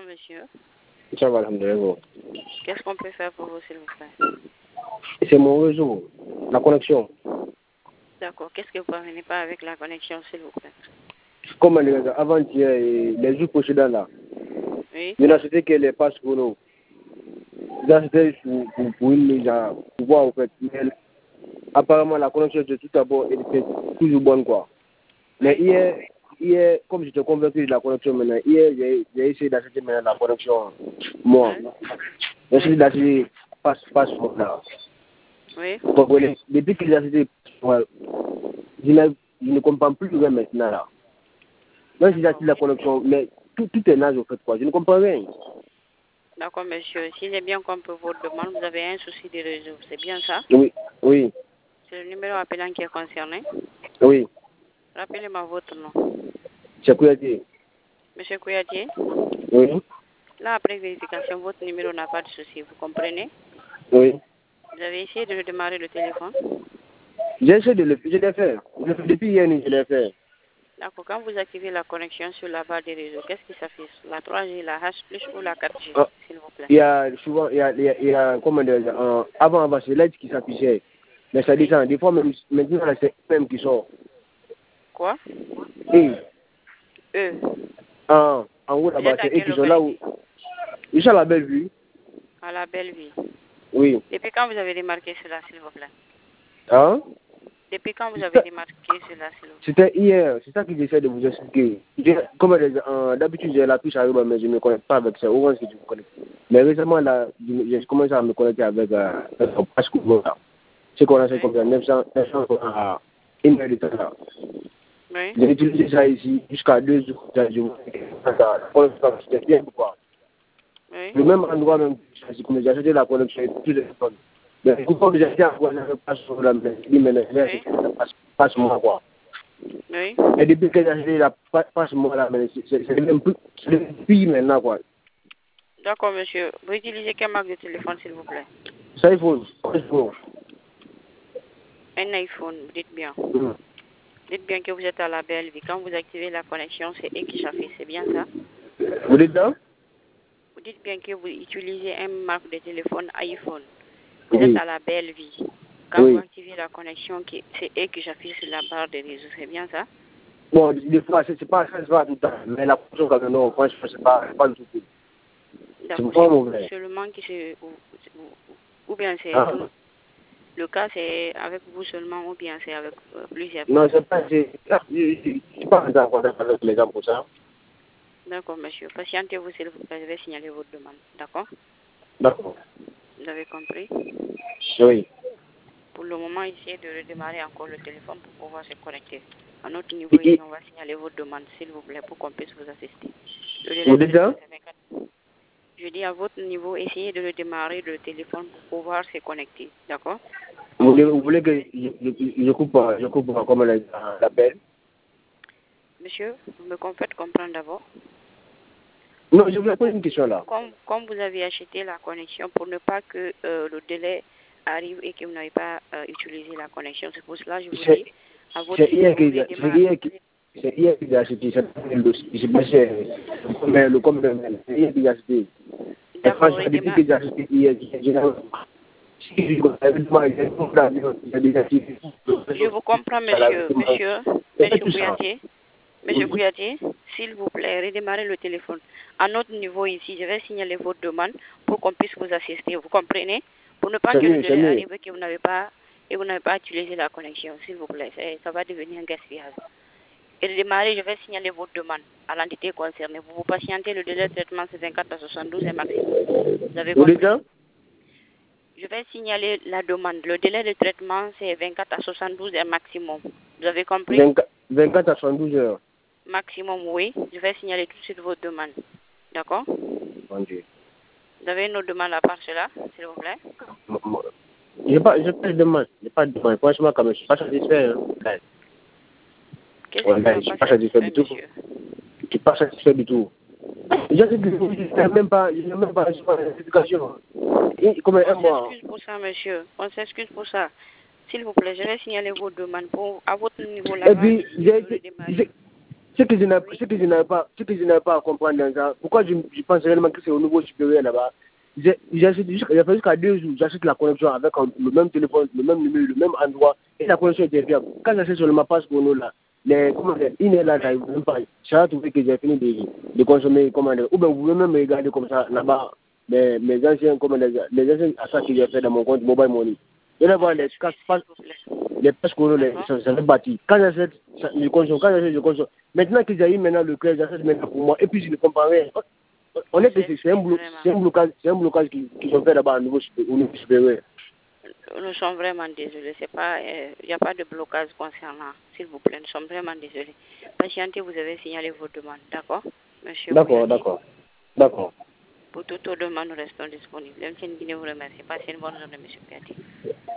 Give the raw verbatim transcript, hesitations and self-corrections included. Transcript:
monsieur. Ça va, alhamdoulilah. Qu'est-ce qu'on peut faire pour vous, s'il vous plaît? C'est mon réseau, la connexion. D'accord. Qu'est-ce que vous ne parvenez pas avec la connexion, s'il vous plaît? Comme avant-hier, les jours précédents là, Oui. il a acheté que les passes pour nous. Il a acheté pour, pour, pour une mise à pouvoir, en fait. Mais apparemment, la connexion de tout d'abord, elle était toujours bonne, quoi. Mais hier, hier comme j'étais convaincu de la connexion maintenant, hier, j'ai, j'ai essayé d'acheter maintenant la connexion, moi. J'ai essayé d'acheter passe, passe, là. Oui. Vous comprenez? Depuis que j'ai acheté, ouais, je, ne, je ne comprends plus rien maintenant, là. Moi, j'ai acheté la connexion, mais tout, tout est naze, en fait, quoi. Je ne comprends rien. D'accord, monsieur. Si j'ai bien compris votre demande, vous avez un souci de réseau. C'est bien ça? Oui, oui. C'est le numéro appelant qui est concerné? Oui. Rappelez-moi votre nom. C'est Kouyaté. Monsieur Kouyaté? Oui. Là, après vérification, votre numéro n'a pas de souci. Vous comprenez? Oui. Vous avez essayé de redémarrer le téléphone? J'ai essayé de le faire. Je l'ai fait. Je l'ai fait depuis hier nuit, je l'ai fait. D'accord. Quand vous activez la connexion sur la barre des réseaux, qu'est-ce qui s'affiche? La trois G, la H plus ou la quatre G, Ah, s'il vous plaît? il y a souvent, il y a, il y a, il y a comment dire, euh, avant, avant, c'est l'aide qui s'affichait. Mais ça Oui. descend. Des fois, même, maintenant, là, c'est même qui sort. Quoi? Et, E. en, en haut Vous là-bas, êtes à c'est eux quelle qui sont là où. localité? Ils sont à la belle vue. À la belle vie. Oui. Depuis quand vous avez démarqué cela, s'il vous plaît? Hein? Depuis quand vous avez démarqué cela, s'il vous plaît? C'était hier, c'est ça que j'essaie de vous expliquer. J'ai- Comme euh, d'habitude, j'ai la puce arrive, mais je ne me connecte pas avec ça. Orange que je me connecte. Mais récemment, là, je- j'ai commencé à me connecter avec euh, un passe couvert, là. C'est qu'on a fait Oui. comme ça, neuf cents, neuf cents à une heure de temps, là. Oui. J'ai utilisé ça ici jusqu'à deux jours. Ça, je vois que ça, pour l'instant, c'était bien, quoi. Oui. Le même endroit, même, c'est comme j'ai acheté la connexion et tout le temps. Mais une fois que j'ai acheté la connexion, passe sur la main, je dis, mais là, Oui. passe, passe-moi, quoi. Oui. Et depuis que j'ai acheté la passe-moi là, mais c'est c'est même plus, c'est plus maintenant, quoi. D'accord, monsieur. Vous utilisez quelle marque de téléphone, s'il vous plaît? Ça, il faut, il faut. Un iPhone, dites bien. Mm. Dites bien que vous êtes à la belle vie. Quand vous activez la connexion, c'est E qui s'affiche. C'est bien ça? Vous dites ça? Vous dites bien que vous utilisez un marque de téléphone iPhone. Vous êtes Oui. à la belle vie. Quand vous Oui. activez la connexion, qui- c'est E qui s'affiche sur la barre de réseau. C'est bien ça? Bon, des fois, c'est c'est pas ça, c'est pas tout le temps. Mais la fonction, quand même, non, franchement, c'est pas, c'est pas du tout. C'est D'accord. pas C'est vous mauvais. seulement qui se... Ou, ou- ou bien c'est Hein? tout... Le cas, c'est avec vous seulement ou bien c'est avec euh, plusieurs Non, personnes? c'est pas, c'est, ah, je je- je suis pas en contact avec les gens pour ça. D'accord, monsieur. Patientez-vous, s'il vous plaît. Je vais signaler votre demande. D'accord? D'accord. Vous avez compris? Oui. Pour le moment, essayez de redémarrer encore le téléphone pour pouvoir se connecter. À notre niveau Et- ici, et- on va signaler votre demande, s'il vous plaît, pour qu'on puisse vous assister. Le délai Vous de dites traitement, ça? c'est vingt-quatre. Je dis à votre niveau, essayez de redémarrer le téléphone pour pouvoir se connecter. D'accord? À Vous mon voulez, vous niveau voulez ici, je que vais... je, je, je coupe, euh, je coupe euh, comme la- l'appel? Monsieur, vous me faites comprendre d'abord. Non, je voulais poser une question là. Comme, comme vous avez acheté la connexion pour ne pas que euh, le délai arrive et que vous n'avez pas euh, utilisé la connexion, c'est pour cela que je vous C'est dis à votre c'est hier niveau, que j'ai c'est redémarrer. hier que c'est hier que j'ai acheté ça. Le dossier, c'est pas cher. Mais le comme le c'est hier que j'ai acheté. Et D'accord, franchement, depuis redémarrer. que j'ai acheté hier, j'ai j'ai si je connais pas, j'ai compris l'avion, j'ai déjà acheté. Je vous comprends, Ça l'a monsieur. vraiment- Monsieur, c'est monsieur tout ça. Kouyaté. Monsieur Oui. Kouyaté, s'il vous plaît, redémarrez le téléphone. À notre niveau ici, je vais signaler votre demande pour qu'on puisse vous assister. Vous comprenez? Pour ne pas C'est que le mieux, c'est délai mieux. arrive et que vous n'avez pas et vous n'avez pas utilisé la connexion, s'il vous plaît. C'est- Ça va devenir un gaspillage. Et de démarrer, je vais signaler votre demande à l'entité concernée. Vous vous patientez, le délai de traitement c'est vingt-quatre à soixante-douze et maximum. Vous avez Vous dites compris? ça? Je vais signaler la demande. Le délai de traitement c'est vingt-quatre à soixante-douze et maximum. Vous avez compris? vingt-quatre vingt-quatre à soixante-douze heures. Maximum, oui. Je vais signaler tout de suite votre demande. D'accord? Mon Dieu. Vous avez une autre demande à part cela, s'il vous plaît? Mo- mo- J'ai pas, j'ai pas de demande. J'ai pas de demande. Franchement, quand même, je suis pas satisfait. Hein. Ouais, Qu'est-ce ouais, qui ne ouais, va je suis pas pas satisfait satisfaire, du tout. monsieur? Je suis pas satisfait du tout. Je n'ai même pas, je n'ai même pas reçu la notification. Et comme un On mois. s'excuse pour ça, monsieur. On s'excuse pour ça. S'il vous plaît, je vais signaler votre demande pour, à votre niveau Et là-bas, puis, essayer j'ai de été, redémarrer. j'ai Ce que je n'ai ce que je n'avais pas, ce que je n'avais pas à comprendre dans ça, pourquoi je, je pense réellement que c'est au niveau supérieur là-bas. J'ai fait jusqu'à deux jours, j'achète la connexion avec un, le même téléphone, le même numéro, le même endroit, et la connexion était fiable. Quand j'achète sur ma page pour nous là, les, comment dire, une heure là, j'arrive même pas. J'ai trouvé que j'ai fini de, de consommer, comment dire, ou bien vous pouvez même me regarder comme ça là-bas, mes, mes anciens, comment dire, les anciens achats que j'ai fait dans mon compte Mobile Money. Et là, voilà, les pages, les pages qu'on a, ça, ça fait bâti. Quand j'achète, je consomme, quand j'achète, je consomme. Maintenant que j'ai eu maintenant le crédit, j'achète maintenant pour moi, et puis je ne comprends rien. On est que c'est un, blo un blocage, c'est un blocage qu'ils qui ont fait là-bas au niveau, au niveau supérieur. Nous sommes vraiment désolés. C'est pas, il n'y a pas de blocage concernant. S'il vous plaît, nous sommes vraiment désolés. Patientez, vous avez signalé vos demandes, d'accord, monsieur? D'accord, d'accord, d'accord. Pour toute autre demande, nous restons disponibles. M. Guinée vous remercie. Passez une bonne journée, monsieur Piatti.